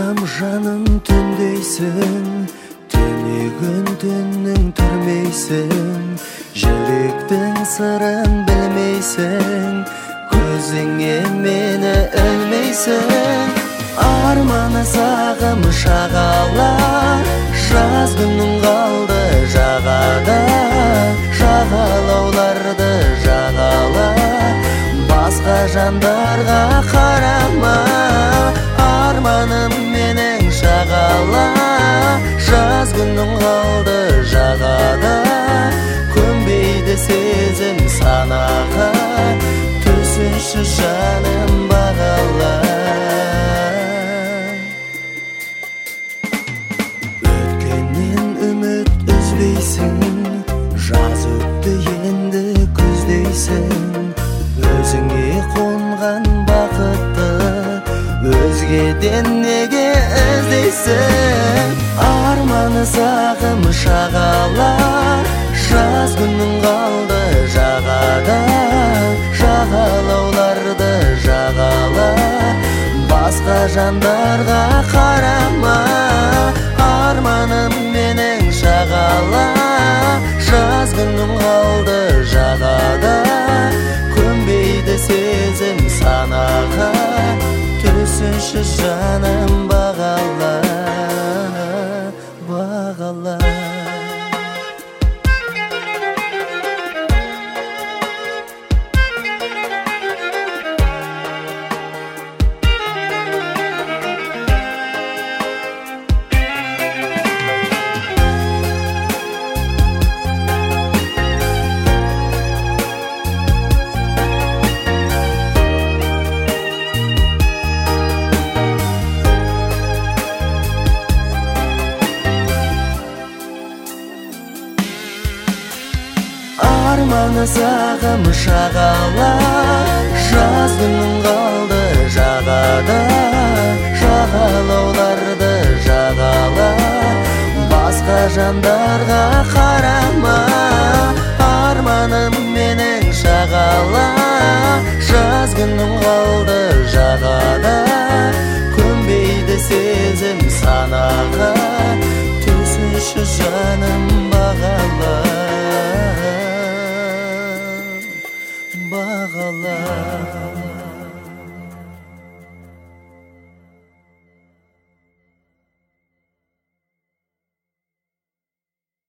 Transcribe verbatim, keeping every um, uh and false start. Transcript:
Сағам жаным түндейсің, түнеген түннің түрмейсің, жүректің сырын білмейсің, көзіңе мені ілмейсің. Арманы сағым шағалар, жаз күнің қалды жағада, жағалауларды жағала, басқа жандарға қарама. Арманым менің шағала, жаз күнің қалды жағада, көнбейді сезім санаға, түсінші жаным бағала. Өткеннен үміт үзбейсің, жаз өтті енді күздейсің, өзіңе қонған бақытты өзгеден неге іздейсің? Арманы сағым шағалар, жаз күнің қалды жағада, жағалауларды жағала, басқа жандарға қарама. Арманым менің шағала, жаз күнің қалды жағада, көнбейді сезім санаға, түсінші жаным бағала, бағала. Арманы сағым шағала, жаз күнің қалды жағада, жағалауларды жағала, басқа жандарға қарама. Арманым менің шағала, жаз күнің қалды жағада,